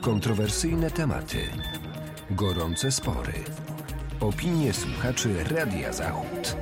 Kontrowersyjne tematy, gorące spory, opinie słuchaczy Radia Zachód.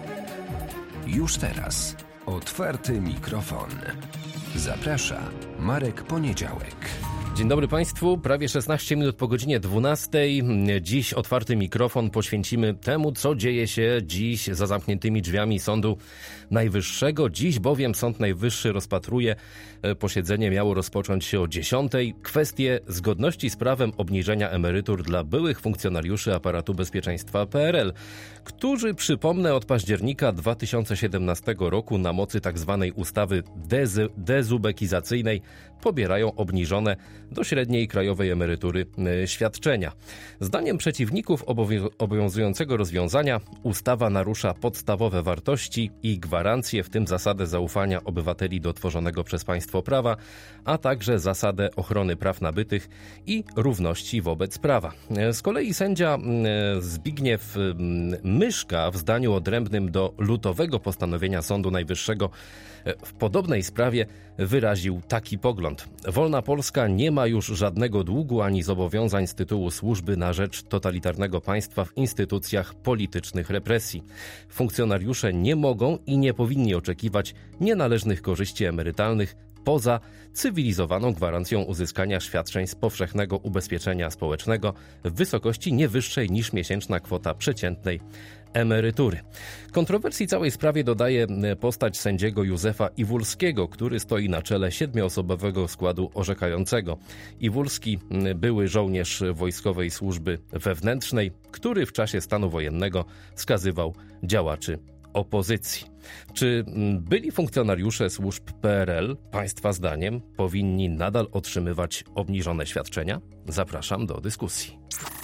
Już teraz otwarty mikrofon. Zaprasza Marek Poniedziałek. Dzień dobry Państwu, prawie 16 minut po godzinie 12. Dziś otwarty mikrofon poświęcimy temu, co dzieje się dziś za zamkniętymi drzwiami Sądu Najwyższego. Dziś bowiem Sąd Najwyższy rozpatruje, posiedzenie miało rozpocząć się o 10. kwestię zgodności z prawem obniżenia emerytur dla byłych funkcjonariuszy aparatu bezpieczeństwa PRL, którzy, przypomnę, od października 2017 roku na mocy tzw. ustawy dezubekizacyjnej pobierają obniżone do średniej krajowej emerytury świadczenia. Zdaniem przeciwników obowiązującego rozwiązania ustawa narusza podstawowe wartości i gwarancje, w tym zasadę zaufania obywateli do tworzonego przez państwo prawa, a także zasadę ochrony praw nabytych i równości wobec prawa. Z kolei sędzia Zbigniew Myszka w zdaniu odrębnym do lutowego postanowienia Sądu Najwyższego w podobnej sprawie wyraził taki pogląd. Wolna Polska nie ma już żadnego długu ani zobowiązań z tytułu służby na rzecz totalitarnego państwa w instytucjach politycznych represji. Funkcjonariusze nie mogą i nie powinni oczekiwać nienależnych korzyści emerytalnych poza cywilizowaną gwarancją uzyskania świadczeń z powszechnego ubezpieczenia społecznego w wysokości nie wyższej niż miesięczna kwota przeciętnej emerytury. Kontrowersji całej sprawie dodaje postać sędziego Józefa Iwulskiego, który stoi na czele 7-osobowego składu orzekającego. Iwulski, były żołnierz Wojskowej Służby Wewnętrznej, który w czasie stanu wojennego skazywał działaczy opozycji. Czy byli funkcjonariusze służb PRL, Państwa zdaniem, powinni nadal otrzymywać obniżone świadczenia? Zapraszam do dyskusji.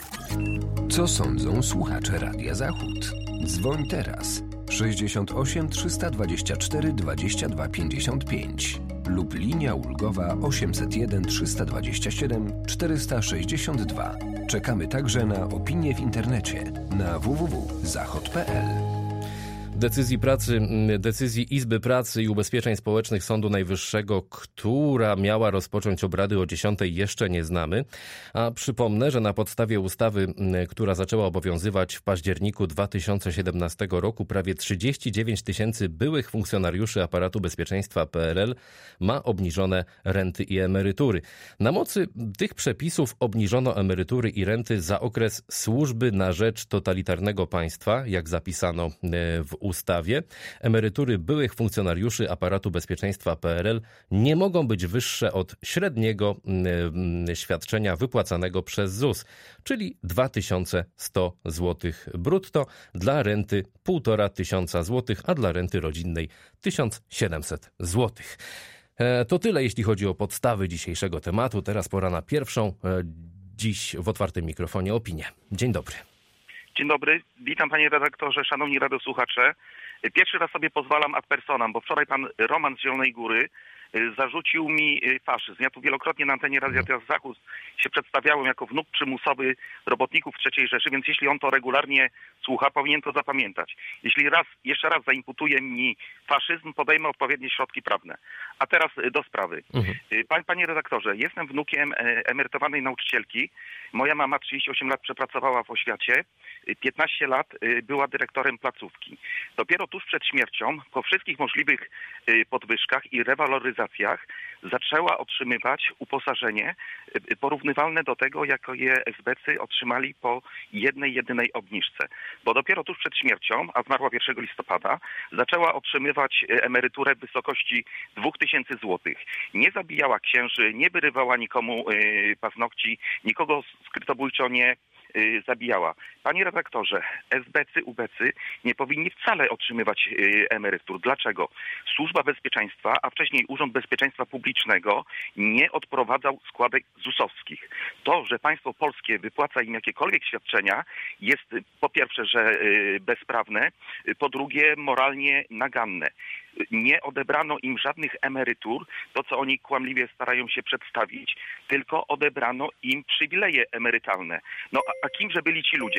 Co sądzą słuchacze Radia Zachód? Dzwoń teraz 68 324 22 55 lub linia ulgowa 801 327 462. Czekamy także na opinie w internecie na www.zachod.pl. Decyzji Izby Pracy i Ubezpieczeń Społecznych Sądu Najwyższego, która miała rozpocząć obrady o 10, jeszcze nie znamy. A przypomnę, że na podstawie ustawy, która zaczęła obowiązywać w październiku 2017 roku, prawie 39 tysięcy byłych funkcjonariuszy aparatu bezpieczeństwa PRL ma obniżone renty i emerytury. Na mocy tych przepisów obniżono emerytury i renty za okres służby na rzecz totalitarnego państwa, jak zapisano w ustawie. Emerytury byłych funkcjonariuszy aparatu bezpieczeństwa PRL nie mogą być wyższe od średniego świadczenia wypłacanego przez ZUS, czyli 2100 zł brutto, dla renty 1500 zł, a dla renty rodzinnej 1700 zł. To tyle, jeśli chodzi o podstawy dzisiejszego tematu. Teraz pora na pierwszą, dziś w otwartym mikrofonie, opinię. Dzień dobry. Dzień dobry, witam panie redaktorze, szanowni radiosłuchacze. Pierwszy raz sobie pozwalam ad personam, bo wczoraj pan Roman z Zielonej Góry zarzucił mi faszyzm. Ja tu wielokrotnie na antenie Radia Zachód się przedstawiałem jako wnuk przymusowy robotników III Rzeszy, więc jeśli on to regularnie słucha, powinien to zapamiętać. Jeśli jeszcze raz zaimputuje mi faszyzm, podejmę odpowiednie środki prawne. A teraz do sprawy. Panie redaktorze, jestem wnukiem emerytowanej nauczycielki. Moja mama 38 lat przepracowała w oświacie, 15 lat była dyrektorem placówki. Dopiero tuż przed śmiercią, po wszystkich możliwych podwyżkach i rewaloryzacjach, zaczęła otrzymywać uposażenie porównywalne do tego, jako je esbecy otrzymali po jedynej obniżce. Bo dopiero tuż przed śmiercią, a zmarła 1 listopada, zaczęła otrzymywać emeryturę w wysokości 2000 zł. Nie zabijała księży, nie wyrywała nikomu paznokci, nikogo skrytobójczo nie zabijała. Panie redaktorze, esbecy, ubecy nie powinni wcale otrzymywać emerytur. Dlaczego? Służba Bezpieczeństwa, a wcześniej Urząd Bezpieczeństwa Publicznego nie odprowadzał składek ZUS-owskich. To, że państwo polskie wypłaca im jakiekolwiek świadczenia, jest po pierwsze, że bezprawne, po drugie moralnie naganne. Nie odebrano im żadnych emerytur, to co oni kłamliwie starają się przedstawić, tylko odebrano im przywileje emerytalne. No a kimże byli ci ludzie?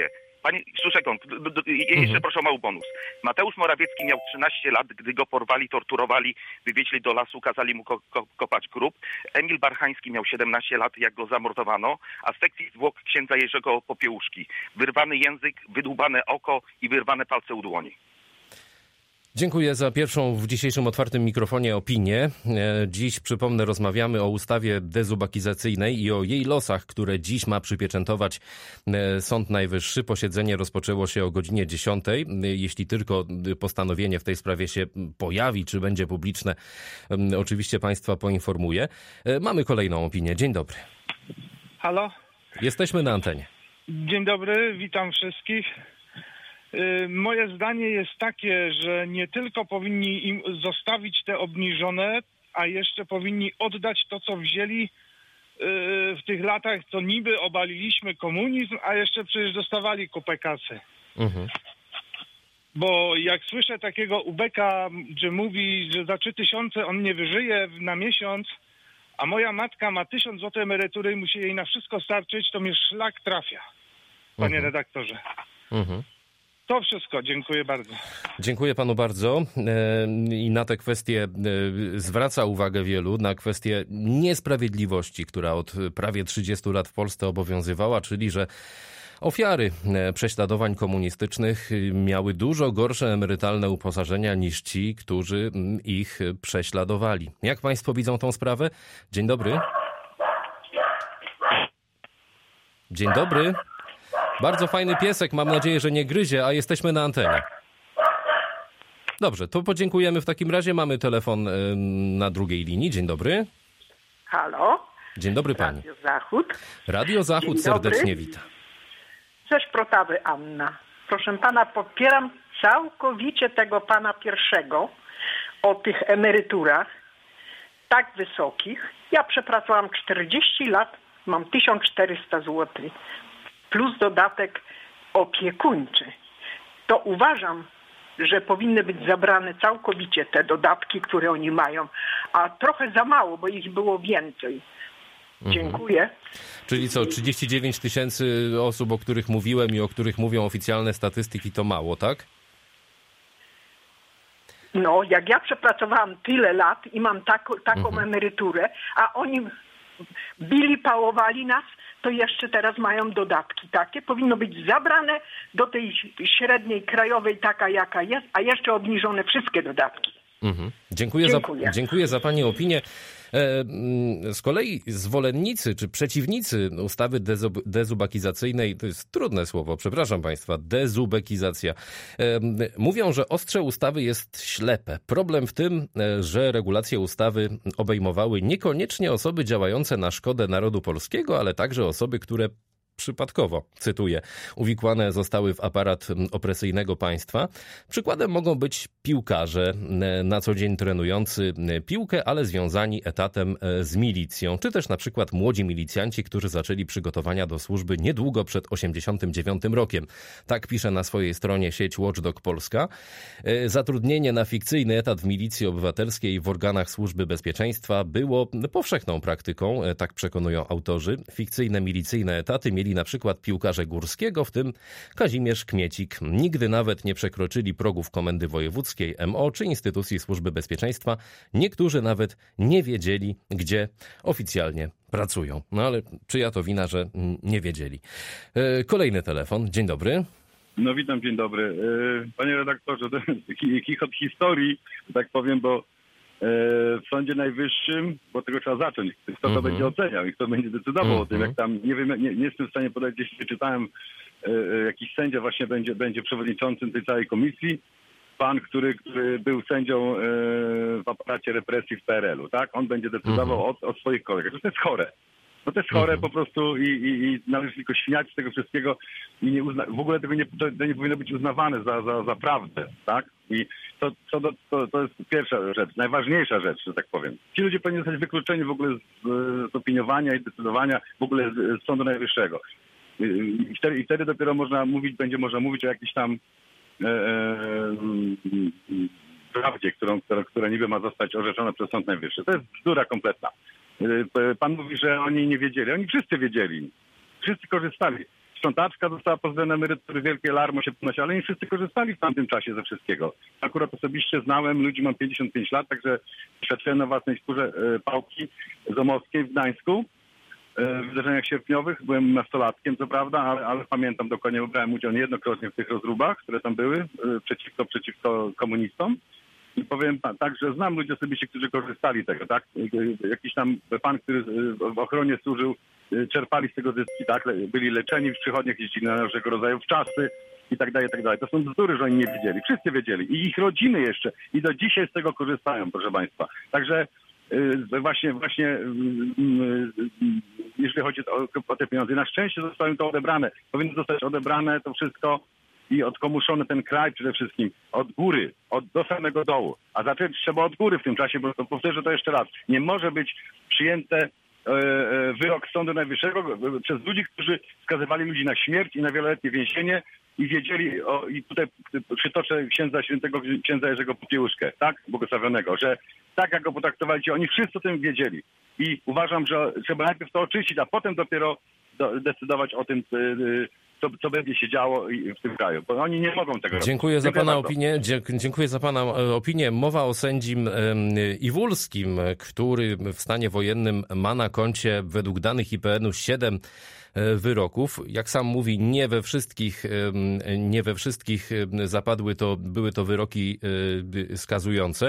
Panie Szuszekon, jeszcze proszę o mały bonus. Mateusz Morawiecki miał 13 lat, gdy go porwali, torturowali, wywieźli do lasu, kazali mu kopać grób. Emil Barchański miał 17 lat, jak go zamordowano, a z sekcji zwłok księdza Jerzego Popiełuszki. Wyrwany język, wydłubane oko i wyrwane palce u dłoni. Dziękuję za pierwszą w dzisiejszym otwartym mikrofonie opinię. Dziś, przypomnę, rozmawiamy o ustawie dezubekizacyjnej i o jej losach, które dziś ma przypieczętować Sąd Najwyższy. Posiedzenie rozpoczęło się o godzinie 10. Jeśli tylko postanowienie w tej sprawie się pojawi, czy będzie publiczne, oczywiście Państwa poinformuję. Mamy kolejną opinię. Dzień dobry. Halo? Jesteśmy na antenie. Dzień dobry, witam wszystkich. Moje zdanie jest takie, że nie tylko powinni im zostawić te obniżone, a jeszcze powinni oddać to, co wzięli w tych latach, co niby obaliliśmy komunizm, a jeszcze przecież dostawali kupę kasy. Bo jak słyszę takiego ubeka, że mówi, że za 3000 on nie wyżyje na miesiąc, a moja matka ma 1000 zł emerytury i musi jej na wszystko starczyć, to mnie szlak trafia, panie redaktorze. To wszystko. Dziękuję bardzo. Dziękuję panu bardzo. I na tę kwestię zwraca uwagę wielu, na kwestię niesprawiedliwości, która od prawie 30 lat w Polsce obowiązywała, czyli że ofiary prześladowań komunistycznych miały dużo gorsze emerytalne uposażenia niż ci, którzy ich prześladowali. Jak państwo widzą tą sprawę? Dzień dobry. Dzień dobry. Bardzo fajny piesek, mam nadzieję, że nie gryzie, a jesteśmy na antenie. Dobrze, to podziękujemy w takim razie. Mamy telefon na drugiej linii. Dzień dobry. Halo? Dzień dobry pani. Radio Zachód. Radio Zachód serdecznie wita. Ze Szprotawy Anna. Proszę pana, popieram całkowicie tego pana pierwszego o tych emeryturach tak wysokich. Ja przepracowałam 40 lat, mam 1400 zł. Plus dodatek opiekuńczy, to uważam, że powinny być zabrane całkowicie te dodatki, które oni mają, a trochę za mało, bo ich było więcej. Dziękuję. Czyli co, 39 000 osób, o których mówiłem i o których mówią oficjalne statystyki, to mało, tak? No, jak ja przepracowałam tyle lat i mam taką emeryturę, a oni bili, pałowali nas, to jeszcze teraz mają dodatki takie. Powinno być zabrane do tej średniej krajowej taka, jaka jest, a jeszcze obniżone wszystkie dodatki. Dziękuję za pani opinię. Z kolei zwolennicy czy przeciwnicy ustawy dezubekizacyjnej, to jest trudne słowo, przepraszam państwa, dezubekizacja, mówią, że ostrze ustawy jest ślepe. Problem w tym, że regulacje ustawy obejmowały niekoniecznie osoby działające na szkodę narodu polskiego, ale także osoby, które przypadkowo, cytuję, uwikłane zostały w aparat opresyjnego państwa. Przykładem mogą być piłkarze na co dzień trenujący piłkę, ale związani etatem z milicją, czy też na przykład młodzi milicjanci, którzy zaczęli przygotowania do służby niedługo przed 1989 rokiem. Tak pisze na swojej stronie sieć Watchdog Polska. Zatrudnienie na fikcyjny etat w milicji obywatelskiej w organach służby bezpieczeństwa było powszechną praktyką, tak przekonują autorzy. Fikcyjne milicyjne etaty mieli na przykład piłkarze Górskiego, w tym Kazimierz Kmiecik. Nigdy nawet nie przekroczyli progów Komendy Wojewódzkiej MO czy instytucji Służby Bezpieczeństwa. Niektórzy nawet nie wiedzieli, gdzie oficjalnie pracują. No ale czyja to wina, że nie wiedzieli. Kolejny telefon. Dzień dobry. No witam, dzień dobry. Panie redaktorze, to jest kichot historii, że tak powiem, bo w Sądzie Najwyższym, bo tego trzeba zacząć, kto to będzie oceniał i kto będzie decydował o tym, jak tam, nie wiem, nie jestem w stanie podać, gdzieś czytałem, jakiś sędzia właśnie będzie przewodniczącym tej całej komisji, pan, który był sędzią w aparacie represji w PRL-u, tak? On będzie decydował o swoich kolegach. To jest chore. No to jest chore po prostu i należy tylko śmiać z tego wszystkiego i w ogóle to nie powinno być uznawane za prawdę, tak? I to jest pierwsza rzecz, najważniejsza rzecz, że tak powiem. Ci ludzie powinni zostać wykluczeni w ogóle z opiniowania i decydowania w ogóle z Sądu Najwyższego. I wtedy dopiero będzie można mówić o jakiejś tam prawdzie, która niby ma zostać orzeczona przez Sąd Najwyższy. To jest bzdura kompletna. Pan mówi, że oni nie wiedzieli. Oni wszyscy wiedzieli. Wszyscy korzystali. sprzątaczka została pozbawiona emerytury, wielkie larmo się podnosi, ale nie wszyscy korzystali w tamtym czasie ze wszystkiego. Akurat osobiście znałem ludzi, mam 55 lat, także doświadczyłem na własnej skórze pałki zomowskiej w Gdańsku. W wydarzeniach sierpniowych. Byłem nastolatkiem, co prawda, ale pamiętam dokładnie, bo brałem udział niejednokrotnie w tych rozróbach, które tam były przeciwko komunistom. I powiem tak, że znam ludzi osobiście, którzy korzystali tego, tak? Jakiś tam pan, który w ochronie służył, czerpali z tego zyski, tak? Byli leczeni w przychodniach, jeździli na różnego rodzaju wczasy i tak dalej, i tak dalej. To są bzdury, że oni nie wiedzieli. Wszyscy wiedzieli. I ich rodziny jeszcze. I do dzisiaj z tego korzystają, proszę państwa. Także właśnie jeżeli chodzi o te pieniądze. Na szczęście zostały to odebrane. Powinno zostać odebrane to wszystko i odkomuszony ten kraj przede wszystkim od góry, do samego dołu. A zacząć trzeba od góry w tym czasie, bo powtórzę to jeszcze raz. Nie może być przyjęte wyrok Sądu Najwyższego przez ludzi, którzy skazywali ludzi na śmierć i na wieloletnie więzienie i wiedzieli, i tutaj przytoczę księdza Jerzego Popiełuszkę, tak, błogosławionego, że tak jak go potraktowali, oni wszyscy o tym wiedzieli. I uważam, że trzeba najpierw to oczyścić, a potem dopiero decydować o tym, co będzie się działo w tym kraju, bo oni nie mogą tego robić. Dziękuję za pana opinię. Dziękuję za pana opinię. Mowa o sędzim Iwulskim, który w stanie wojennym ma na koncie według danych IPN-u 7 wyroków. Jak sam mówi, nie we wszystkich były to wyroki skazujące.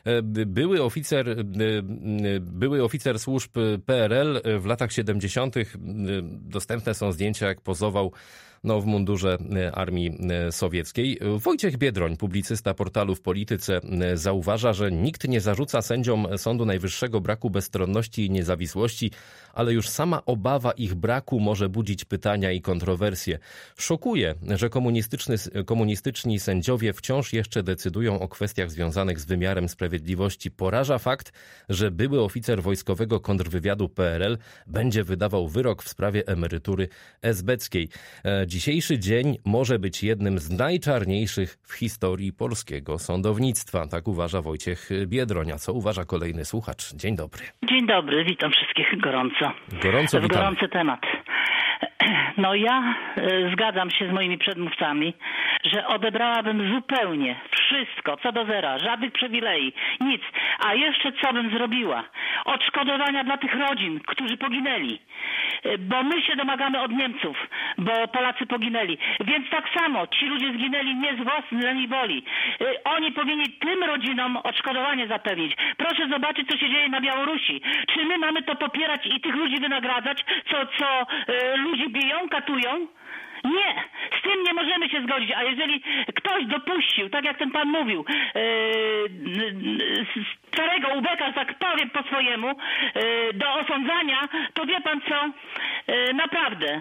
Były oficer służb PRL w latach 70. Dostępne są zdjęcia, jak pozował w mundurze armii sowieckiej. Wojciech Biedroń, publicysta portalu W Polityce, zauważa, że nikt nie zarzuca sędziom Sądu Najwyższego braku bezstronności i niezawisłości, ale już sama obawa ich braku może budzić pytania i kontrowersje. Szokuje, że komunistyczni sędziowie wciąż jeszcze decydują o kwestiach związanych z wymiarem sprawiedliwości. Poraża fakt, że były oficer wojskowego kontrwywiadu PRL będzie wydawał wyrok w sprawie emerytury esbeckiej. Dzisiejszy dzień może być jednym z najczarniejszych w historii polskiego sądownictwa. Tak uważa Wojciech Biedroń. A co uważa kolejny słuchacz? Dzień dobry. Dzień dobry, witam wszystkich gorąco. Gorąco witamy. Gorący temat. No ja zgadzam się z moimi przedmówcami, że odebrałabym zupełnie wszystko, co do zera, żadnych przywilei, nic. A jeszcze co bym zrobiła? Odszkodowania dla tych rodzin, którzy poginęli. Bo my się domagamy od Niemców, bo Polacy poginęli. Więc tak samo ci ludzie zginęli nie z własnej woli. Oni powinni tym rodzinom odszkodowanie zapewnić. Proszę zobaczyć, co się dzieje na Białorusi. Czy my mamy to popierać i tych ludzi wynagradzać, co ludzi biją, katują? Nie, z tym nie możemy się zgodzić, a jeżeli ktoś dopuścił, tak jak ten pan mówił, starego ubeka, tak powiem po swojemu, do osądzania, to wie pan co, naprawdę,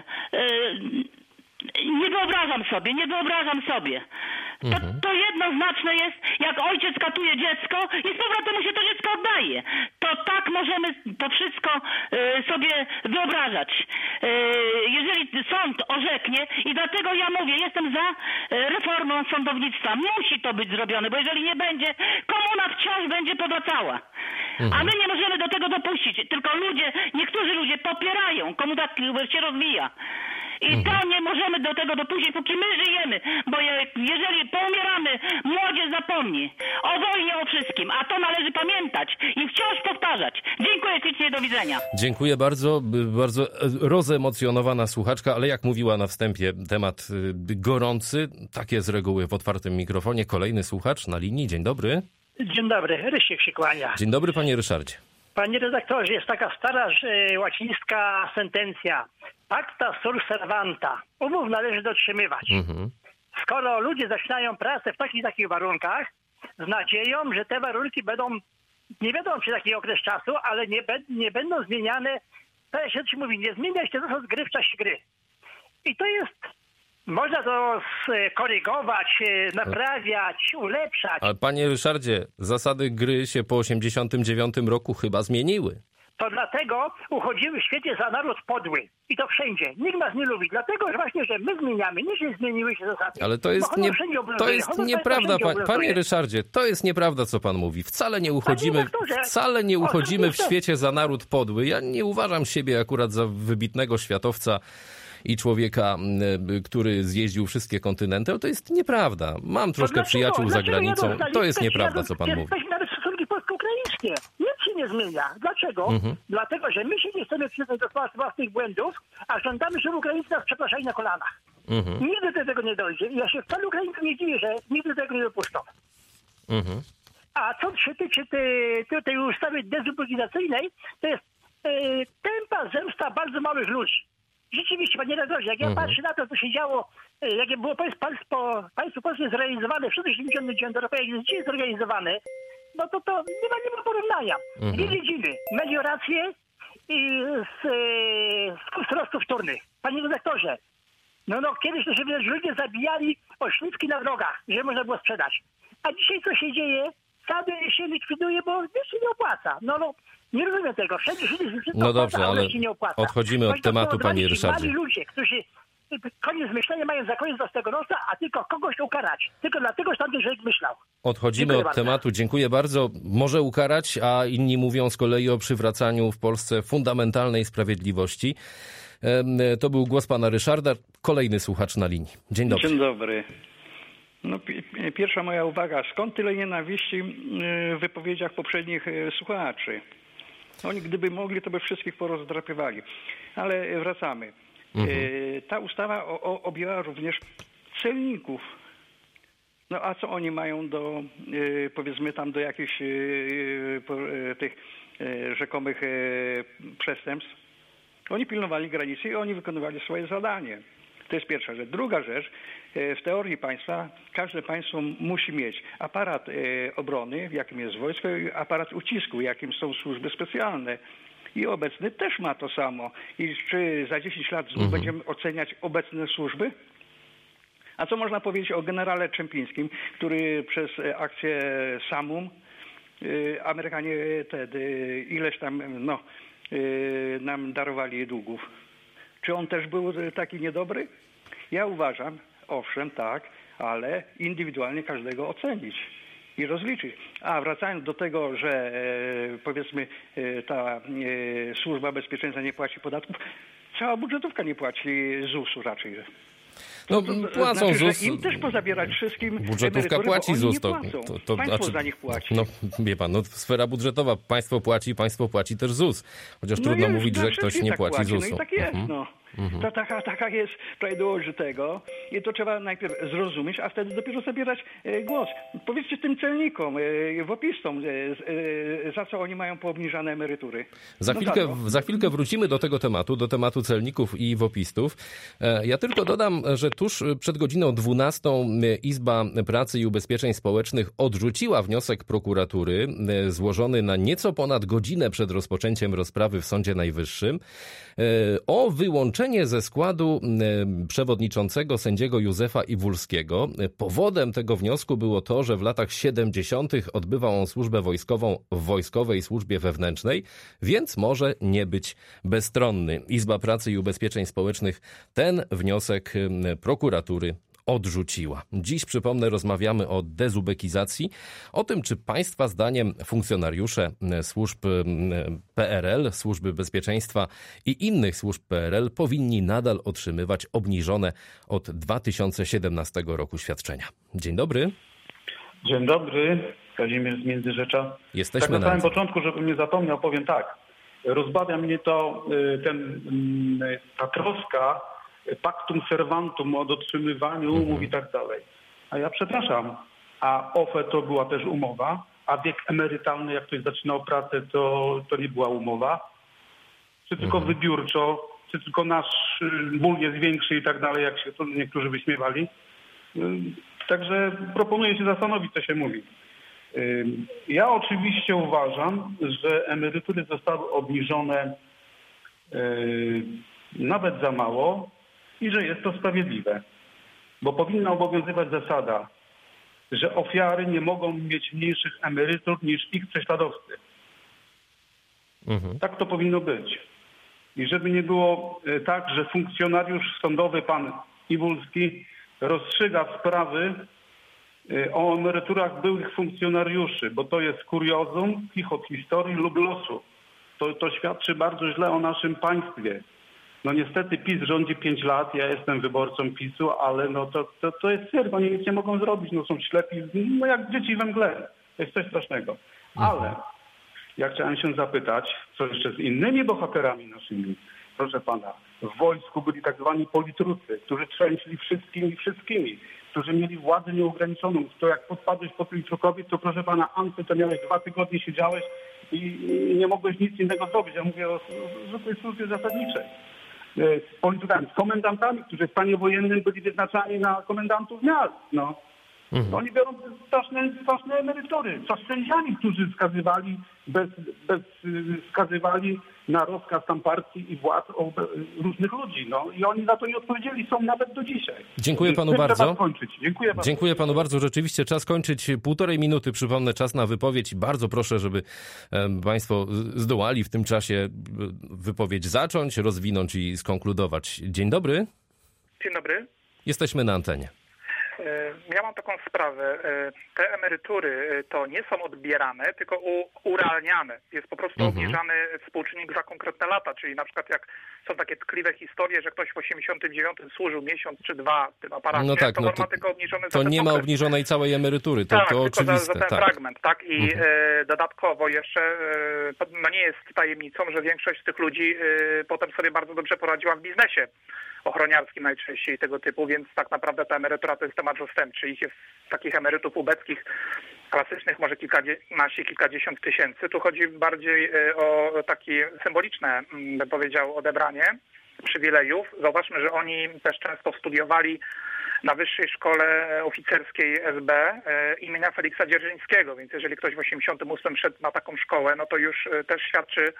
nie wyobrażam sobie. To jednoznaczne jest, jak ojciec katuje dziecko i z powrotem mu się to dziecko oddaje. To tak możemy to wszystko sobie wyobrażać. Jeżeli sąd orzeknie i dlatego ja mówię, jestem za reformą sądownictwa. Musi to być zrobione, bo jeżeli nie będzie, komuna wciąż będzie powracała. A my nie możemy do tego dopuścić. Tylko niektórzy ludzie popierają, komu tak się rozwija. I to nie możemy do tego dopuścić, póki my żyjemy, bo jeżeli poumieramy, młodzież zapomni o wojnie, o wszystkim, a to należy pamiętać i wciąż powtarzać. Dziękuję ślicznie, do widzenia. Dziękuję bardzo, bardzo rozemocjonowana słuchaczka, ale jak mówiła na wstępie, temat gorący, tak jest z reguły w otwartym mikrofonie. Kolejny słuchacz na linii, dzień dobry. Dzień dobry, Rysiek się kłania. Dzień dobry, panie Ryszardzie. Panie redaktorze, jest taka stara łacińska sentencja. Pacta sur servanta. Umów należy dotrzymywać. Skoro ludzie zaczynają pracę w takich warunkach, z nadzieją, że te warunki będą, nie wiadomo przez jaki okres czasu, ale nie będą zmieniane, to się mówi, nie zmienia się zasad gry w czasie gry. I to jest, można to korygować, naprawiać, ulepszać. Ale panie Ryszardzie, zasady gry się po 1989 roku chyba zmieniły. To dlatego uchodzimy w świecie za naród podły. I to wszędzie. Nikt nas nie lubi. Dlatego właśnie, że my zmieniamy. Nie zmieniły się zasady. Ale to jest, nieprawda, panie Ryszardzie. To jest nieprawda, co pan mówi. Wcale nie uchodzimy w świecie za naród podły. Ja nie uważam siebie akurat za wybitnego światowca i człowieka, który zjeździł wszystkie kontynenty, ale to jest nieprawda. Mam troszkę przyjaciół za granicą. To jest nieprawda, co pan mówi. Jesteśmy nawet stosunki polsko-ukraińskie. Nic się nie zmienia. Dlaczego? Dlatego, że my się nie chcemy przyznać do własnych błędów, a żądamy, żeby Ukraińcy nas przepraszali na kolanach. Nigdy do tego nie dojdzie. Ja się wcale Ukraińcom nie dziwię, że nigdy do tego nie dopuszczą. A co się tyczy tej ustawy dezubekizacyjnej, to jest tępa zemsta bardzo małych ludzi. Rzeczywiście, panie redaktorze, jak ja patrzę na to, co się działo, jakie było państwo polskie zrealizowane przed 1989 roku, jak jest dzisiaj zorganizowane, no to nie ma porównania. Dwie dziedziny. Melioracje i z wtórnych. Panie redaktorze, kiedyś to żeby ludzie zabijali ośliwki na drogach, żeby można było sprzedać. A dzisiaj co się dzieje? Sady się likwiduje, bo się nie opłaca. Nie rozumiem tego. Wszędzie się no dobrze, ale nie opłaca. Odchodzimy od tematu, panie Ryszardzie. Mali ludzie, którzy koniec myślenia mają za koniec własnego nosa, a tylko kogoś ukarać. Tylko dlatego, że tamten człowiek myślał. Odchodzimy od tematu. Dziękuję bardzo. Może ukarać, a inni mówią z kolei o przywracaniu w Polsce fundamentalnej sprawiedliwości. To był głos pana Ryszarda. Kolejny słuchacz na linii. Dzień dobry. Dzień dobry. Pierwsza moja uwaga. Skąd tyle nienawiści w wypowiedziach poprzednich słuchaczy? Oni gdyby mogli, to by wszystkich porozdrapywali. Ale wracamy. Ta ustawa objęła również celników. A co oni mają do, powiedzmy tam, do jakichś tych rzekomych przestępstw? Oni pilnowali granicy i oni wykonywali swoje zadanie. To jest pierwsza rzecz. Druga rzecz, w teorii państwa każde państwo musi mieć aparat obrony, jakim jest wojsko, i aparat ucisku, jakim są służby specjalne. I obecny też ma to samo. I czy za 10 lat znów będziemy oceniać obecne służby? A co można powiedzieć o generale Czempińskim, który przez akcję Samum Amerykanie wtedy ileś tam nam darowali długów. Czy on też był taki niedobry? Ja uważam, owszem, tak, ale indywidualnie każdego ocenić i rozliczyć. A wracając do tego, że powiedzmy ta służba bezpieczeństwa nie płaci podatków, cała budżetówka nie płaci ZUS-u raczej. Płacą znaczy, ZUS. Im też pozabierać wszystkim. Budżetówka płaci ZUS. To państwo za nich płaci. Wie pan, sfera budżetowa. Państwo płaci też ZUS. Chociaż trudno mówić, że ktoś nie płaci ZUS-u. No i tak jest, To taka jest prawidłowość tego i to trzeba najpierw zrozumieć, a wtedy dopiero zabierać głos. Powiedzcie tym celnikom, wopistom, za co oni mają poobniżane emerytury. Za chwilkę wrócimy do tego tematu, do tematu celników i wopistów. Ja tylko dodam, że tuż przed godziną 12 Izba Pracy i Ubezpieczeń Społecznych odrzuciła wniosek prokuratury złożony na nieco ponad godzinę przed rozpoczęciem rozprawy w Sądzie Najwyższym o wyłączenie ze składu przewodniczącego sędziego Józefa Iwulskiego. Powodem tego wniosku było to, że w latach 70. odbywał on służbę wojskową w Wojskowej Służbie Wewnętrznej, więc może nie być bezstronny. Izba Pracy i Ubezpieczeń Społecznych ten wniosek prokuratury odrzuciła. Dziś, przypomnę, rozmawiamy o dezubekizacji, o tym, czy państwa zdaniem funkcjonariusze służb PRL, Służby Bezpieczeństwa i innych służb PRL powinni nadal otrzymywać obniżone od 2017 roku świadczenia. Dzień dobry. Dzień dobry, Kazimierz z Międzyrzecza. Jesteśmy tak na samym początku, żebym nie zapomniał, powiem tak. Rozbawia mnie to ta troska pactum servantum o dotrzymywaniu umów i tak dalej. A ja przepraszam, a OFE to była też umowa, a wiek emerytalny, jak ktoś zaczynał pracę, to nie była umowa. Czy tylko wybiórczo, czy tylko nasz ból jest większy i tak dalej, jak się to niektórzy wyśmiewali. Także proponuję się zastanowić, co się mówi. Ja oczywiście uważam, że emerytury zostały obniżone nawet za mało i że jest to sprawiedliwe. Bo powinna obowiązywać zasada, że ofiary nie mogą mieć mniejszych emerytur niż ich prześladowcy. Tak to powinno być. I żeby nie było tak, że funkcjonariusz sądowy, pan Iwulski, rozstrzyga sprawy o emeryturach byłych funkcjonariuszy, bo to jest kuriozum, chichot historii lub losu. To świadczy bardzo źle o naszym państwie. No niestety PiS rządzi 5 lat, ja jestem wyborcą PiS-u, ale no to jest cyrk, oni nic nie mogą zrobić, no są ślepi, no jak dzieci we mgle. To jest coś strasznego. Ale ja chciałem się zapytać, co jeszcze z innymi bohaterami naszymi. Proszę pana, w wojsku byli tak zwani politrucy, którzy trzęśli wszystkimi, którzy mieli władzę nieograniczoną. To jak podpadłeś po politrukowi, to proszę pana, Anty, to miałeś 2 tygodnie, siedziałeś i nie mogłeś nic innego zrobić. Ja mówię o zwykłej służbie zasadniczej. Z politykami, z komendantami, którzy w stanie wojennym byli wyznaczani na komendantów miast. No. Oni biorą straszne emerytury. Co z sędziami, którzy skazywali na rozkaz tam partii i władz różnych ludzi. No. I oni za to nie odpowiedzieli, są nawet do dzisiaj. Dziękuję panu bardzo. Dziękuję bardzo. Dziękuję panu bardzo. Rzeczywiście czas kończyć. 1,5 minuty, przypomnę, czas na wypowiedź. Bardzo proszę, żeby państwo zdołali w tym czasie wypowiedź zacząć, rozwinąć i skonkludować. Dzień dobry. Dzień dobry. Jesteśmy na antenie. Ja mam taką sprawę. Te emerytury to nie są odbierane, tylko urealniane. Jest po prostu obniżany współczynnik za konkretne lata, czyli na przykład jak są takie tkliwe historie, że ktoś w 89 służył miesiąc czy 2 w tym aparacie, no tak, to on ma tylko obniżony za to ten nie ma okres. obniżonej całej emerytury, to oczywiste. Za ten fragment, tak? I dodatkowo jeszcze, no nie jest tajemnicą, że większość z tych ludzi potem sobie bardzo dobrze poradziła w biznesie ochroniarskim najczęściej tego typu, więc tak naprawdę ta emerytura to jest temat zastępczy. Ich jest takich emerytów ubeckich klasycznych może kilkanaście, kilkadziesiąt tysięcy. Tu chodzi bardziej o takie symboliczne, bym powiedział, odebranie przywilejów. Zauważmy, że oni też często studiowali na Wyższej Szkole Oficerskiej SB imienia Feliksa Dzierżyńskiego, więc jeżeli ktoś w 88 szedł na taką szkołę, no to już też świadczy,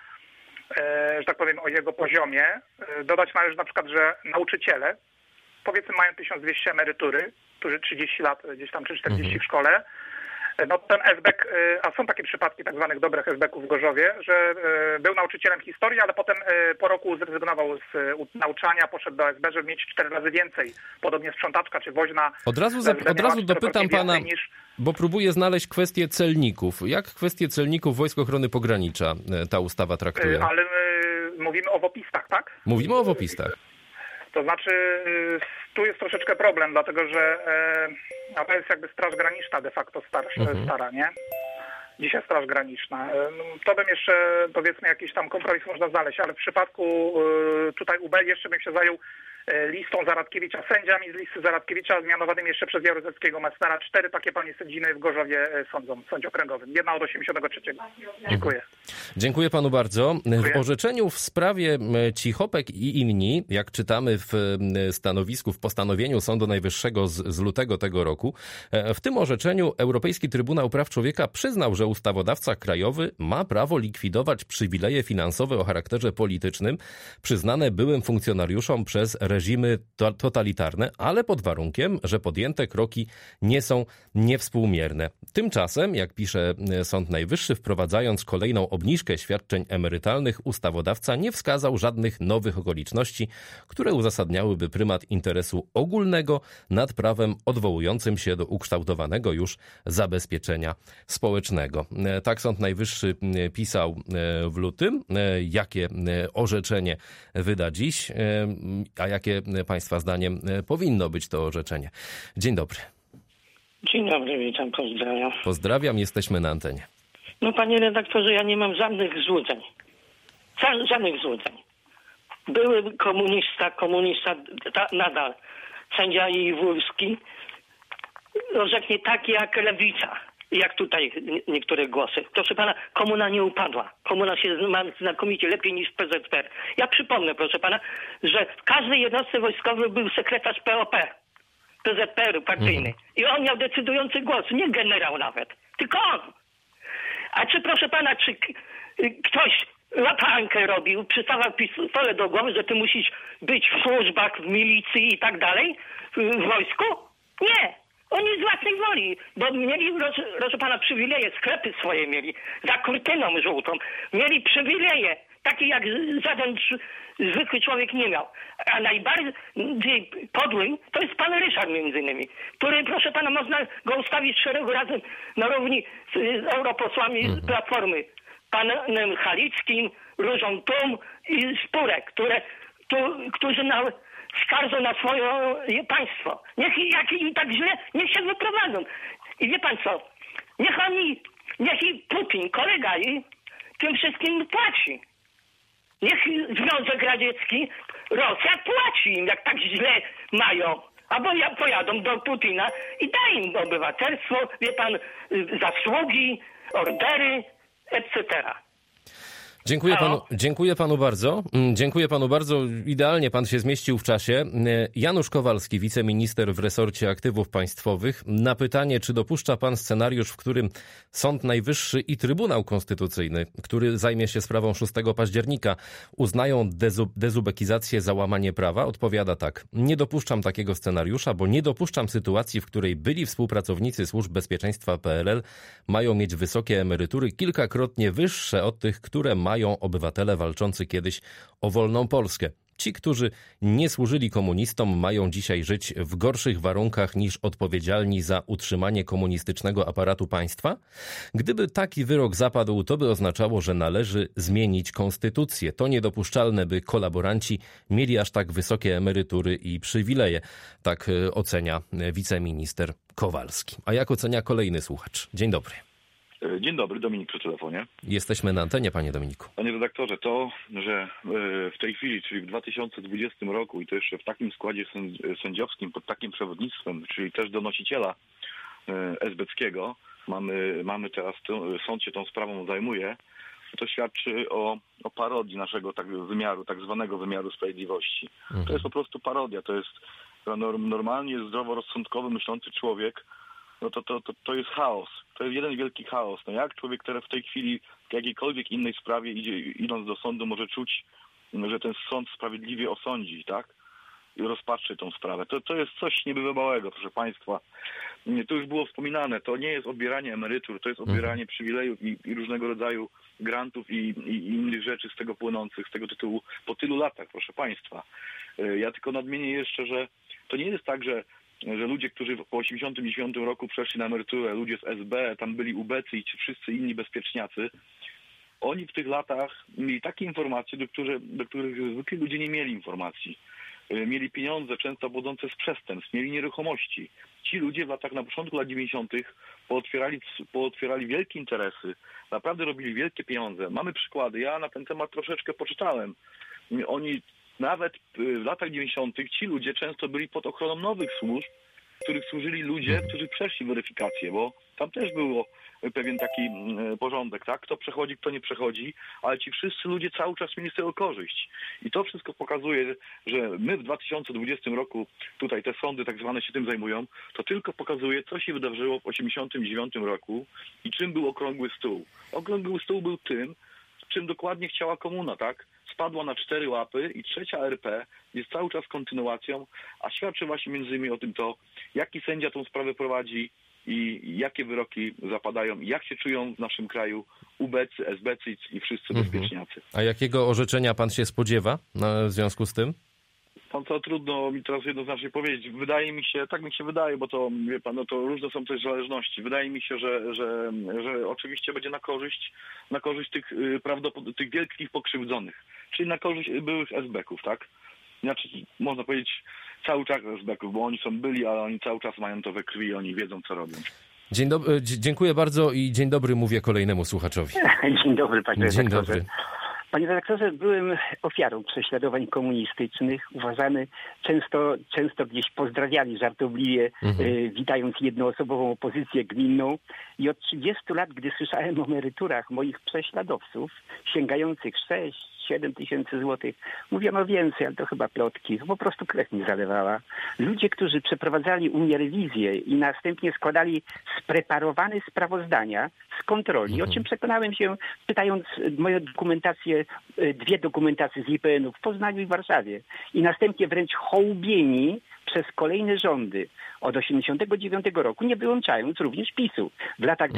że tak powiem, o jego poziomie. Dodać należy na przykład, że nauczyciele, powiedzmy, mają 1200 emerytury, którzy 30 lat gdzieś tam, czy 40 w szkole. No ten SBK, a są takie przypadki tak zwanych dobrych SBK-ów w Gorzowie, że był nauczycielem historii, ale potem po roku zrezygnował z nauczania, poszedł do SB, żeby mieć 4 razy więcej. Podobnie sprzątaczka czy woźna. Od razu dopytam pana, bo próbuję znaleźć kwestię celników. Jak kwestię celników Wojsk Ochrony Pogranicza ta ustawa traktuje? Ale mówimy o WOPISTach, tak? Mówimy o WOPISTach. To znaczy, tu jest troszeczkę problem, dlatego że to jest jakby Straż Graniczna de facto stara, nie? Dzisiaj Straż Graniczna. To bym jeszcze, powiedzmy, jakiś tam kompromis można znaleźć, ale w przypadku tutaj UB jeszcze bym się zajął listą Zaradkiewicza, sędziami z listy Zaradkiewicza zmianowanymi jeszcze przez Jaruzelskiego Messnera. 4 takie panie sędziny w Gorzowie sądzą, w sądzie okręgowym. 1 od 83. Dziękuję. Dziękuję panu bardzo. Dziękuję. W orzeczeniu w sprawie Cichopek i inni, jak czytamy w stanowisku, w postanowieniu Sądu Najwyższego z lutego tego roku, w tym orzeczeniu Europejski Trybunał Praw Człowieka przyznał, że ustawodawca krajowy ma prawo likwidować przywileje finansowe o charakterze politycznym przyznane byłym funkcjonariuszom przez reżimy totalitarne, ale pod warunkiem, że podjęte kroki nie są niewspółmierne. Tymczasem, jak pisze Sąd Najwyższy, wprowadzając kolejną obniżkę świadczeń emerytalnych, ustawodawca nie wskazał żadnych nowych okoliczności, które uzasadniałyby prymat interesu ogólnego nad prawem odwołującym się do ukształtowanego już zabezpieczenia społecznego. Tak Sąd Najwyższy pisał w lutym. Jakie orzeczenie wyda dziś, a jakie państwa zdaniem powinno być to orzeczenie? Dzień dobry. Dzień dobry, witam, pozdrawiam. Pozdrawiam, jesteśmy na antenie. No panie redaktorze, ja nie mam żadnych złudzeń. Żadnych złudzeń. Były komunista nadal, sędzia Iwulski orzeknie tak jak lewica, jak tutaj niektóre głosy. Proszę pana, komuna nie upadła. Komuna się ma znakomicie lepiej niż PZPR. Ja przypomnę, proszę pana, że w każdej jednostce wojskowej był sekretarz POP, PZPR-u partyjny. I on miał decydujący głos, nie generał nawet, tylko on. A czy, proszę pana, czy ktoś latankę robił, przystawał pistolet do głowy, że ty musisz być w służbach, w milicji i tak dalej, w wojsku? Nie. Oni z własnej woli, bo mieli, proszę pana, przywileje, sklepy swoje mieli, za kurtyną żółtą. Mieli przywileje, takie jak żaden zwykły człowiek nie miał. A najbardziej podłym to jest pan Ryszard między innymi, który, proszę pana, można go ustawić szeregu razem na równi z europosłami z Platformy. Panem Halickim, Różą Tum i Spurek, które którzy skarżą na swoje państwo. Jak im tak źle, niech się wyprowadzą. I wie pan co? Niech i Putin, kolega, i tym wszystkim płaci. Niech Związek Radziecki, Rosja płaci im, jak tak źle mają. Albo pojadą do Putina i da im obywatelstwo, wie pan, zasługi, ordery, etc. Dziękuję panu bardzo. Dziękuję panu bardzo. Idealnie pan się zmieścił w czasie. Janusz Kowalski, wiceminister w resorcie aktywów państwowych. Na pytanie, czy dopuszcza pan scenariusz, w którym Sąd Najwyższy i Trybunał Konstytucyjny, który zajmie się sprawą 6 października, uznają dezubekizację za łamanie prawa, odpowiada tak. Nie dopuszczam takiego scenariusza, bo nie dopuszczam sytuacji, w której byli współpracownicy służb bezpieczeństwa PRL mają mieć wysokie emerytury kilkakrotnie wyższe od tych, które mają obywatele walczący kiedyś o wolną Polskę. Ci, którzy nie służyli komunistom, mają dzisiaj żyć w gorszych warunkach niż odpowiedzialni za utrzymanie komunistycznego aparatu państwa? Gdyby taki wyrok zapadł, to by oznaczało, że należy zmienić konstytucję. To niedopuszczalne, by kolaboranci mieli aż tak wysokie emerytury i przywileje. Tak ocenia wiceminister Kowalski. A jak ocenia kolejny słuchacz? Dzień dobry. Dzień dobry, Dominik przy telefonie. Jesteśmy na antenie, panie Dominiku. Panie redaktorze, to, że w tej chwili, czyli w 2020 roku i to jeszcze w takim składzie sędziowskim, pod takim przewodnictwem, czyli też donosiciela esbeckiego, mamy teraz, sąd się tą sprawą zajmuje, to świadczy o parodii naszego tak zwanego wymiaru sprawiedliwości. To jest po prostu parodia, to jest normalnie zdroworozsądkowy, myślący człowiek, no to jest chaos. To jest jeden wielki chaos. No jak człowiek, który w tej chwili w jakiejkolwiek innej sprawie idąc do sądu, może czuć, że ten sąd sprawiedliwie osądzi, tak? I rozpatrzy tą sprawę. To jest coś niebywałego, proszę państwa. To już było wspominane. To nie jest odbieranie emerytur, to jest odbieranie przywilejów i różnego rodzaju grantów i innych rzeczy z tego płynących, z tego tytułu po tylu latach, proszę państwa. Ja tylko nadmienię jeszcze, że to nie jest tak, że ludzie, którzy po 1989 roku przeszli na emeryturę, ludzie z SB, tam byli ubecy i ci wszyscy inni bezpieczniacy, oni w tych latach mieli takie informacje, do których zwykli ludzie nie mieli informacji. Mieli pieniądze często pochodzące z przestępstw, mieli nieruchomości. Ci ludzie na początku lat 90. pootwierali wielkie interesy, naprawdę robili wielkie pieniądze. Mamy przykłady, ja na ten temat troszeczkę poczytałem. Oni nawet w latach 90. ci ludzie często byli pod ochroną nowych służb, w których służyli ludzie, którzy przeszli weryfikację, bo tam też było pewien taki porządek, tak? Kto przechodzi, kto nie przechodzi, ale ci wszyscy ludzie cały czas mieli z tego korzyść. I to wszystko pokazuje, że my w 2020 roku, tutaj te sądy tak zwane się tym zajmują, to tylko pokazuje, co się wydarzyło w 1989 roku i czym był okrągły stół. Okrągły stół był tym, czym dokładnie chciała komuna, tak? Spadła na 4 łapy i trzecia RP jest cały czas kontynuacją, a świadczy właśnie między innymi o tym to, jaki sędzia tą sprawę prowadzi i jakie wyroki zapadają, jak się czują w naszym kraju ubecy, esbecy i wszyscy bezpieczniacy. A jakiego orzeczenia pan się spodziewa w związku z tym? To trudno mi teraz jednoznacznie powiedzieć. Wydaje mi się, tak mi się wydaje, bo to, wie pan, to różne są też zależności. Wydaje mi się, że oczywiście będzie na korzyść tych wielkich pokrzywdzonych, czyli na korzyść byłych esbeków, tak? Znaczy, można powiedzieć, cały czas esbeków, bo oni są byli, ale oni cały czas mają to we krwi i oni wiedzą, co robią. Dziękuję bardzo i dzień dobry mówię kolejnemu słuchaczowi. Dzień dobry, panie redaktorze. Dzień dobry. Panie redaktorze, byłem ofiarą prześladowań komunistycznych. Uważany, często gdzieś pozdrawiali żartobliwie, witając jednoosobową opozycję gminną. I od 30 lat, gdy słyszałem o emeryturach moich prześladowców, sięgających 6-7 tysięcy złotych, mówiono więcej, ale to chyba plotki. Po prostu krew mi zalewała. Ludzie, którzy przeprowadzali u mnie rewizję i następnie składali spreparowane sprawozdania z kontroli, o czym przekonałem się, pytając moją dokumentację, 2 dokumentacje z IPN-u w Poznaniu i Warszawie. I następnie wręcz hołubieni przez kolejne rządy od 1989 roku, nie wyłączając również PiS-u w latach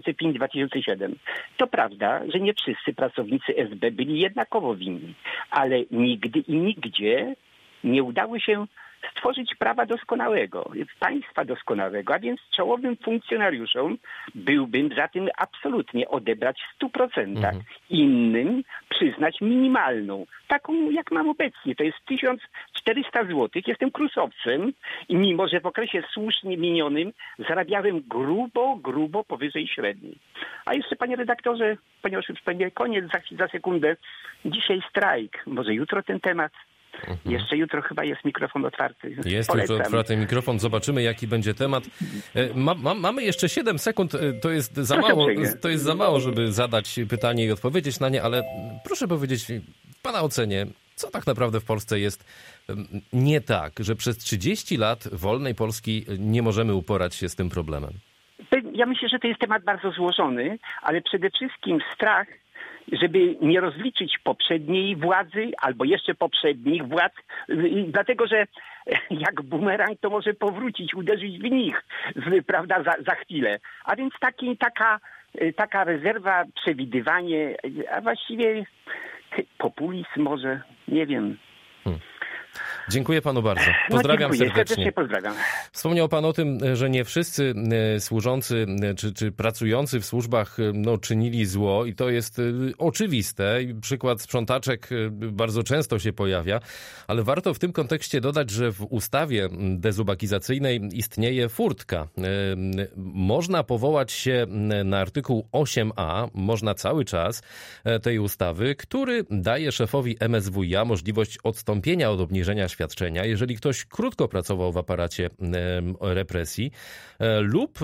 2005-2007. To prawda, że nie wszyscy pracownicy SB byli jednakowo winni, ale nigdy i nigdzie nie udało się stworzyć prawa doskonałego, państwa doskonałego, a więc czołowym funkcjonariuszom byłbym za tym absolutnie odebrać w 100%. Innym przyznać minimalną, taką jak mam obecnie, to jest 1400 zł. Jestem krusowcem i mimo, że w okresie słusznie minionym zarabiałem grubo powyżej średniej. A jeszcze, panie redaktorze, ponieważ już będzie koniec za sekundę, dzisiaj strajk, może jutro ten temat. Jeszcze jutro chyba jest mikrofon otwarty. Jest Polecam. jutro otwarty mikrofon, zobaczymy jaki będzie temat. Mamy jeszcze 7 sekund, to jest za mało, żeby zadać pytanie i odpowiedzieć na nie, ale proszę powiedzieć w pana ocenie, co tak naprawdę w Polsce jest nie tak, że przez 30 lat wolnej Polski nie możemy uporać się z tym problemem? Ja myślę, że to jest temat bardzo złożony, ale przede wszystkim strach, żeby nie rozliczyć poprzedniej władzy albo jeszcze poprzednich władz, dlatego że jak bumerang to może powrócić, uderzyć w nich, prawda, za chwilę. A więc taka rezerwa, przewidywanie, a właściwie populizm może, nie wiem. Dziękuję panu bardzo. Pozdrawiam serdecznie. Pozdrawiam. Wspomniał pan o tym, że nie wszyscy służący czy pracujący w służbach czynili zło i to jest oczywiste. Przykład sprzątaczek bardzo często się pojawia, ale warto w tym kontekście dodać, że w ustawie dezubekizacyjnej istnieje furtka. Można powołać się na artykuł 8a, można cały czas tej ustawy, który daje szefowi MSWiA możliwość odstąpienia od obniżenia świadczenia, jeżeli ktoś krótko pracował w aparacie represji lub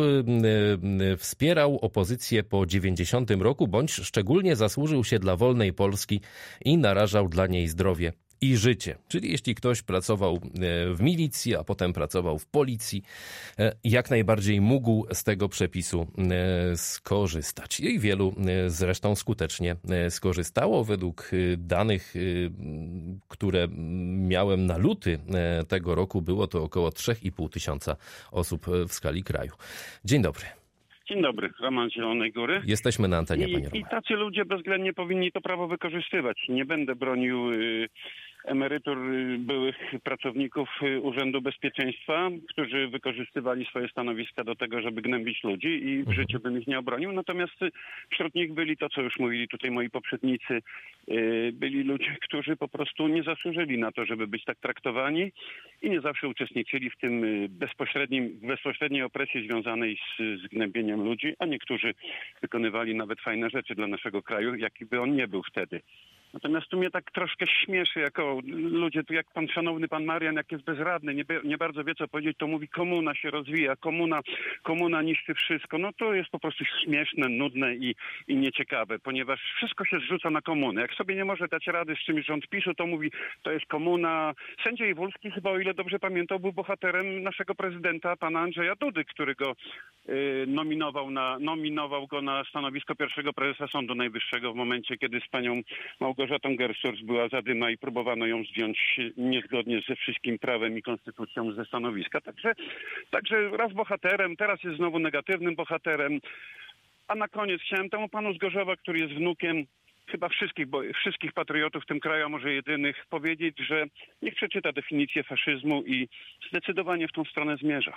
wspierał opozycję po 90 roku, bądź szczególnie zasłużył się dla wolnej Polski i narażał dla niej zdrowie i życie. Czyli jeśli ktoś pracował w milicji, a potem pracował w policji, jak najbardziej mógł z tego przepisu skorzystać. I wielu zresztą skutecznie skorzystało. Według danych, które miałem na luty tego roku, było to około 3,5 tysiąca osób w skali kraju. Dzień dobry. Dzień dobry, Roman z Zielonej Góry. Jesteśmy na antenie, panie Roman. I tacy ludzie bezwzględnie powinni to prawo wykorzystywać. Nie będę bronił emerytur byłych pracowników Urzędu Bezpieczeństwa, którzy wykorzystywali swoje stanowiska do tego, żeby gnębić ludzi i w życiu bym ich nie obronił. Natomiast wśród nich byli to, co już mówili tutaj moi poprzednicy, byli ludzie, którzy po prostu nie zasłużyli na to, żeby być tak traktowani i nie zawsze uczestniczyli w tym bezpośredniej opresji związanej z gnębieniem ludzi, a niektórzy wykonywali nawet fajne rzeczy dla naszego kraju, jaki by on nie był wtedy. Natomiast tu mnie tak troszkę śmieszy, jako ludzie, tu jak szanowny pan Marian, jak jest bezradny, nie bardzo wie co powiedzieć, to mówi komuna się rozwija, komuna niszczy wszystko. No to jest po prostu śmieszne, nudne i nieciekawe, ponieważ wszystko się zrzuca na komunę. Jak sobie nie może dać rady z czymś rząd PiS-u, to mówi, to jest komuna. Sędzia Iwulski chyba, o ile dobrze pamiętam, był bohaterem naszego prezydenta, pana Andrzeja Dudy, który go nominował go na stanowisko pierwszego prezesa Sądu Najwyższego w momencie, kiedy z panią Małgorzatą Gersdorf była zadyma i próbowano ją zdjąć niezgodnie ze wszystkim prawem i konstytucją ze stanowiska. Także raz bohaterem, teraz jest znowu negatywnym bohaterem. A na koniec chciałem temu panu z Gorzowa, który jest wnukiem chyba wszystkich patriotów w tym kraju, a może jedynych, powiedzieć, że niech przeczyta definicję faszyzmu i zdecydowanie w tą stronę zmierza.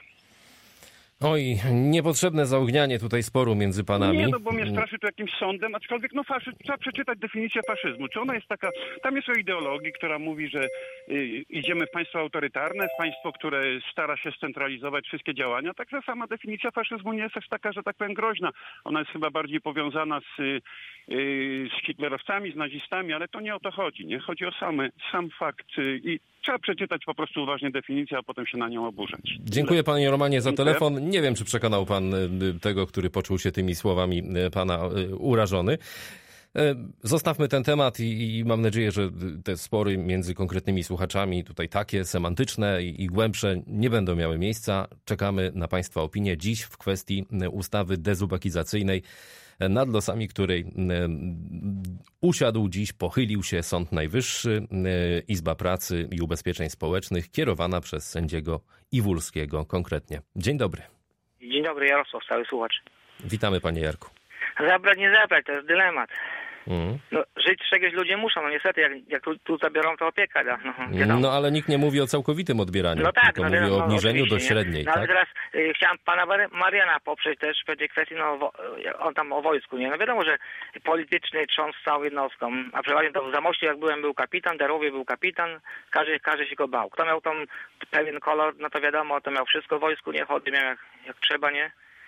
Oj, niepotrzebne zaognianie tutaj sporu między panami. Nie, no bo mnie straszy to jakimś sądem, aczkolwiek faszyzm, trzeba przeczytać definicję faszyzmu. Czy ona jest taka, tam jest o ideologii, która mówi, że idziemy w państwo autorytarne, w państwo, które stara się scentralizować wszystkie działania, także sama definicja faszyzmu nie jest też taka, że tak powiem, groźna. Ona jest chyba bardziej powiązana z hitlerowcami, z nazistami, ale to nie o to chodzi, nie? Chodzi o sam fakt i trzeba przeczytać po prostu uważnie definicję, a potem się na nią oburzać. Dziękuję panie Romanie za telefon. Nie wiem, czy przekonał pan tego, który poczuł się tymi słowami pana urażony. Zostawmy ten temat i mam nadzieję, że te spory między konkretnymi słuchaczami, tutaj takie semantyczne i głębsze, nie będą miały miejsca. Czekamy na państwa opinię dziś w kwestii ustawy dezubekizacyjnej, nad losami której usiadł dziś, pochylił się Sąd Najwyższy, Izba Pracy i Ubezpieczeń Społecznych, kierowana przez sędziego Iwulskiego konkretnie. Dzień dobry. Dzień dobry, Jarosław, stały słuchacz. Witamy panie Jarku. Zabrać, nie zabrać, to jest dylemat. No, żyć czegoś ludzie muszą, no niestety, jak tu zabiorą, to opieka. No ale nikt nie mówi o całkowitym odbieraniu, no tak, tylko mówi o obniżeniu do średniej. No ale tak? teraz chciałem pana Mariana poprzeć też w tej kwestii, on tam o wojsku, nie? No wiadomo, że polityczny trząs z całą jednostką, a przeważnie to w Zamościu jak był kapitan, Darowie był kapitan, każdy się go bał. Kto miał tam pewien kolor, no to wiadomo, to miał wszystko w wojsku, nie chody miał jak trzeba, nie?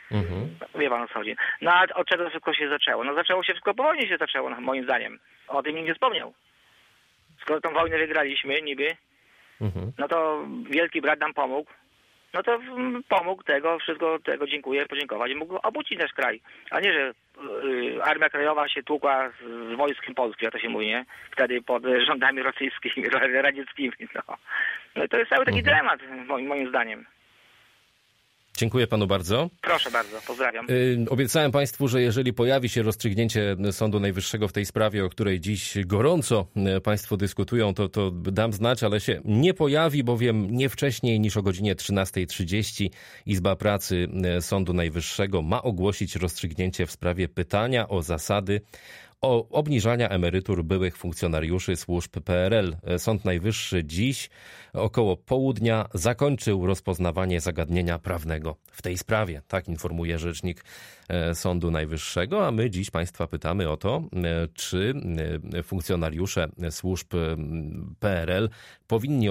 Wie pan o co chodzi. No a od czego wszystko się zaczęło? No zaczęło się wszystko po wojnie się zaczęło, moim zdaniem. O tym nikt nie wspomniał. Skoro tą wojnę wygraliśmy niby, no to wielki brat nam pomógł. No to pomógł wszystko tego podziękować i mógł obudzić nasz kraj. A nie, że Armia Krajowa się tłukła z wojskiem polskim, jak to się mówi, nie? Wtedy pod rządami rosyjskimi, radzieckimi. No i to jest cały taki dramat, moim zdaniem. Dziękuję panu bardzo. Proszę bardzo, pozdrawiam. Obiecałem państwu, że jeżeli pojawi się rozstrzygnięcie Sądu Najwyższego w tej sprawie, o której dziś gorąco państwo dyskutują, to dam znać, ale się nie pojawi, bowiem nie wcześniej niż o godzinie 13:30 Izba Pracy Sądu Najwyższego ma ogłosić rozstrzygnięcie w sprawie pytania o zasady obniżania emerytur byłych funkcjonariuszy służb PRL. Sąd Najwyższy dziś około południa zakończył rozpoznawanie zagadnienia prawnego w tej sprawie. Tak informuje rzecznik Sądu Najwyższego, a my dziś państwa pytamy o to, czy funkcjonariusze służb PRL powinni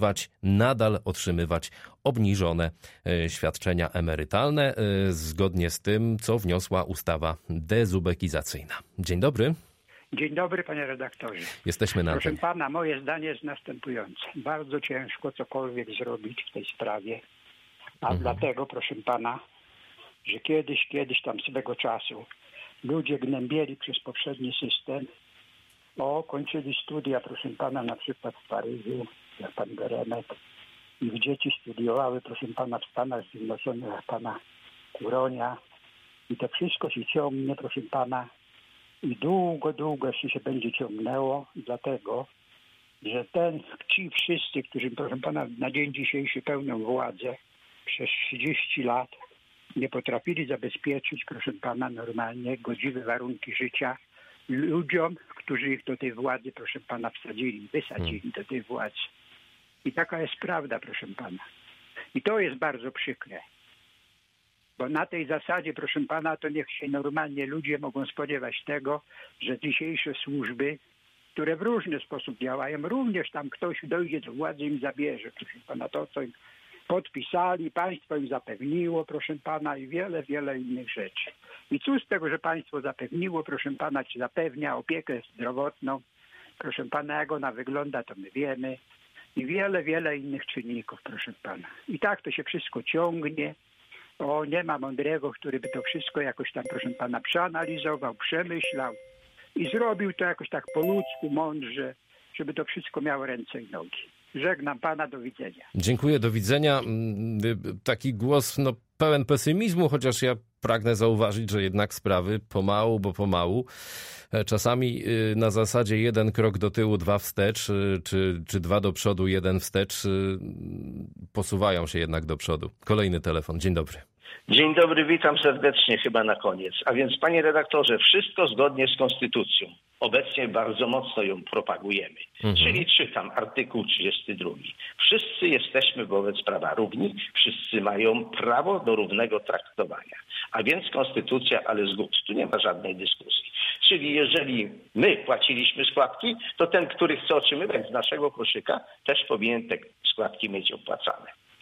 nadal otrzymywać obniżone świadczenia emerytalne zgodnie z tym, co wniosła ustawa dezubekizacyjna. Dzień dobry. Dzień dobry, panie redaktorze. Jesteśmy na Proszę antenie. pana, moje zdanie jest następujące. Bardzo ciężko cokolwiek zrobić w tej sprawie, a dlatego, proszę pana, że kiedyś tam swego czasu ludzie gnębieli przez poprzedni system, kończyli studia, proszę pana, na przykład w Paryżu, jak pan Geremek, ich dzieci studiowały, proszę pana, w Stanach Zjednoczonych, jak pana Kuronia, i to wszystko się ciągnie, proszę pana, i długo jeszcze się będzie ciągnęło, dlatego, że ci wszyscy, którzy, proszę pana, na dzień dzisiejszy pełnią władzę, przez 30 lat nie potrafili zabezpieczyć, proszę pana, normalnie godziwe warunki życia ludziom, którzy ich do tej władzy, proszę pana, wysadzili do tej władzy. I taka jest prawda, proszę pana. I to jest bardzo przykre. Bo na tej zasadzie, proszę pana, to niech się normalnie ludzie mogą spodziewać tego, że dzisiejsze służby, które w różny sposób działają, również tam ktoś dojdzie do władzy i im zabierze, proszę pana, to co im podpisali, państwo im zapewniło, proszę pana, i wiele innych rzeczy. I cóż z tego, że państwo zapewniło, proszę pana, czy zapewnia opiekę zdrowotną, proszę pana, jak ona wygląda, to my wiemy, i wiele innych czynników, proszę pana. I tak to się wszystko ciągnie. Nie ma mądrego, który by to wszystko jakoś tam, proszę pana, przeanalizował, przemyślał i zrobił to jakoś tak po ludzku, mądrze, żeby to wszystko miało ręce i nogi. Żegnam pana, do widzenia. Dziękuję, do widzenia. Taki głos pełen pesymizmu, chociaż ja pragnę zauważyć, że jednak sprawy pomału, czasami na zasadzie 1 krok do tyłu, 2 wstecz, czy 2 do przodu, 1 wstecz, posuwają się jednak do przodu. Kolejny telefon. Dzień dobry. Dzień dobry, witam serdecznie chyba na koniec. A więc, panie redaktorze, wszystko zgodnie z konstytucją. Obecnie bardzo mocno ją propagujemy. Czyli czytam artykuł 32. Wszyscy jesteśmy wobec prawa równi, wszyscy mają prawo do równego traktowania. A więc konstytucja, ale z góry. Tu nie ma żadnej dyskusji. Czyli jeżeli my płaciliśmy składki, to ten, który chce otrzymywać z naszego koszyka, też powinien te składki mieć opłacane.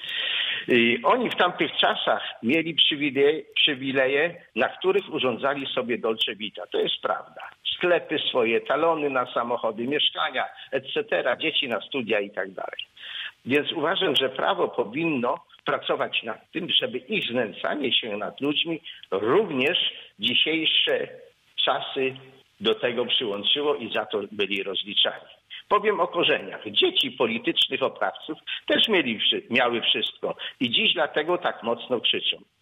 Oni w tamtych czasach mieli przywileje, na których urządzali sobie dolce vita. To jest prawda. Sklepy swoje, talony na samochody, mieszkania, etc., dzieci na studia i tak dalej. Więc uważam, że prawo powinno pracować nad tym, żeby ich znęcanie się nad ludźmi również dzisiejsze czasy do tego przyłączyło i za to byli rozliczani. Powiem o korzeniach. Dzieci politycznych oprawców też miały wszystko i dziś dlatego tak mocno krzyczą.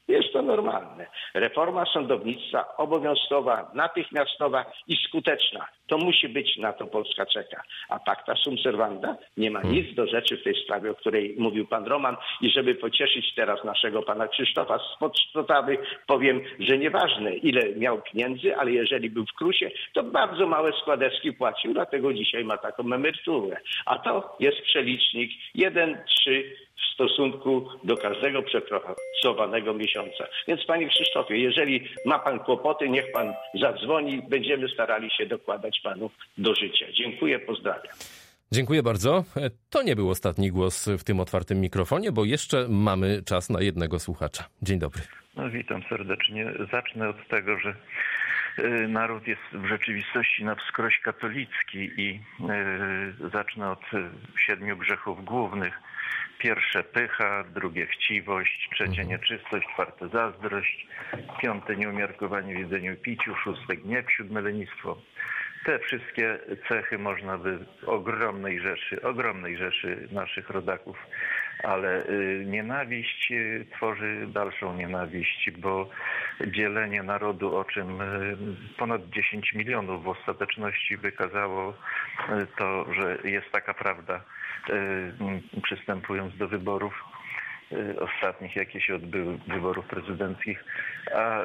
Jest to normalne. Reforma sądownictwa obowiązkowa, natychmiastowa i skuteczna. To musi być, na to Polska czeka. A pacta sunt servanda nie ma nic do rzeczy w tej sprawie, o której mówił pan Roman. I żeby pocieszyć teraz naszego pana Krzysztofa spod Szprotawy, powiem, że nieważne ile miał pieniędzy, ale jeżeli był w KRUS-ie, to bardzo małe składeczki płacił, dlatego dzisiaj ma taką emeryturę. A to jest przelicznik 1:3 w stosunku do każdego przepracowanego miesiąca. Więc panie Krzysztofie, jeżeli ma pan kłopoty, niech pan zadzwoni. Będziemy starali się dokładać panu do życia. Dziękuję, pozdrawiam. Dziękuję bardzo. To nie był ostatni głos w tym otwartym mikrofonie, bo jeszcze mamy czas na jednego słuchacza. Dzień dobry. No, witam serdecznie. Zacznę od tego, że naród jest w rzeczywistości na wskroś katolicki i zacznę od 7 grzechów głównych. Pierwsze pycha, drugie chciwość, trzecie nieczystość, czwarte zazdrość, 5 nieumiarkowanie w jedzeniu i piciu, 6 gniew, 7 lenistwo. Te wszystkie cechy można by ogromnej rzeszy naszych rodaków, ale nienawiść tworzy dalszą nienawiść, bo dzielenie narodu, o czym ponad 10 milionów w ostateczności wykazało to, że jest taka prawda, przystępując do wyborów ostatnich, jakie się odbyły, wyborów prezydenckich, a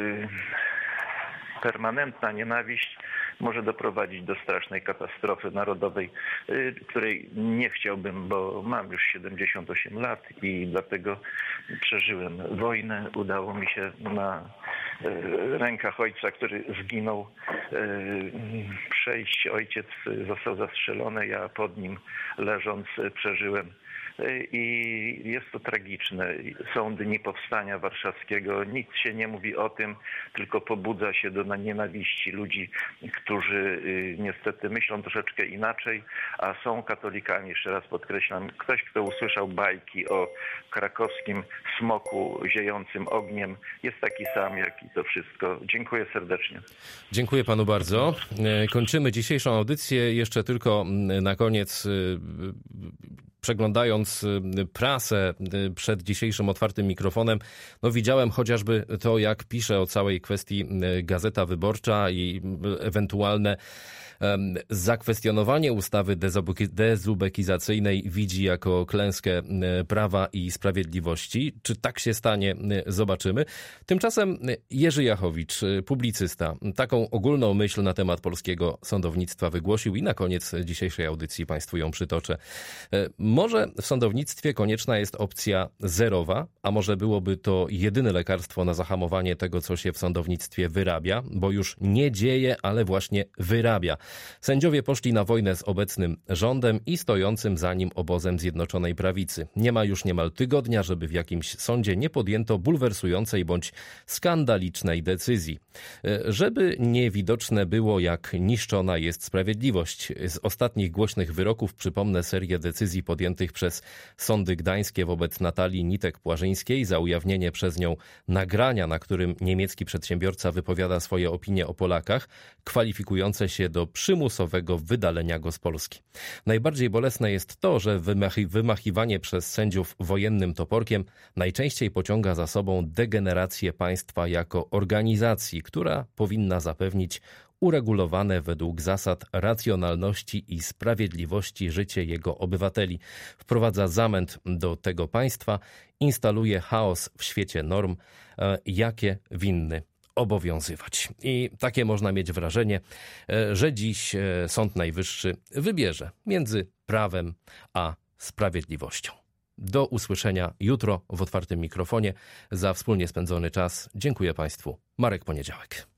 permanentna nienawiść może doprowadzić do strasznej katastrofy narodowej, której nie chciałbym, bo mam już 78 lat i dlatego przeżyłem wojnę. Udało mi się na rękach ojca, który zginął, przejść. Ojciec został zastrzelony, ja pod nim leżąc przeżyłem. I jest to tragiczne. Są dni powstania warszawskiego, nikt się nie mówi o tym, tylko pobudza się do nienawiści ludzi, którzy niestety myślą troszeczkę inaczej, a są katolikami, jeszcze raz podkreślam. Ktoś, kto usłyszał bajki o krakowskim smoku ziejącym ogniem, jest taki sam jak i to wszystko. Dziękuję serdecznie. Dziękuję panu bardzo. Kończymy dzisiejszą audycję. Jeszcze tylko na koniec, przeglądając prasę przed dzisiejszym otwartym mikrofonem, no widziałem chociażby to, jak pisze o całej kwestii Gazeta Wyborcza i ewentualne zakwestionowanie ustawy dezubekizacyjnej widzi jako klęskę Prawa i Sprawiedliwości. Czy tak się stanie, zobaczymy. Tymczasem Jerzy Jachowicz, publicysta, taką ogólną myśl na temat polskiego sądownictwa wygłosił i na koniec dzisiejszej audycji państwu ją przytoczę. Może w sądownictwie konieczna jest opcja zerowa, a może byłoby to jedyne lekarstwo na zahamowanie tego, co się w sądownictwie wyrabia, bo już nie dzieje, ale właśnie wyrabia. Sędziowie poszli na wojnę z obecnym rządem i stojącym za nim obozem Zjednoczonej Prawicy. Nie ma już niemal tygodnia, żeby w jakimś sądzie nie podjęto bulwersującej bądź skandalicznej decyzji. Żeby niewidoczne było, jak niszczona jest sprawiedliwość. Z ostatnich głośnych wyroków przypomnę serię decyzji podjętych przez sądy gdańskie wobec Natalii Nitek-Płażyńskiej za ujawnienie przez nią nagrania, na którym niemiecki przedsiębiorca wypowiada swoje opinie o Polakach, kwalifikujące się do przymusowego wydalenia go z Polski. Najbardziej bolesne jest to, że wymachiwanie przez sędziów wojennym toporkiem najczęściej pociąga za sobą degenerację państwa jako organizacji, która powinna zapewnić uregulowane według zasad racjonalności i sprawiedliwości życie jego obywateli. Wprowadza zamęt do tego państwa, instaluje chaos w świecie norm, jakie winny obowiązywać. I takie można mieć wrażenie, że dziś Sąd Najwyższy wybierze między prawem a sprawiedliwością. Do usłyszenia jutro w otwartym mikrofonie. Za wspólnie spędzony czas dziękuję państwu. Marek Poniedziałek.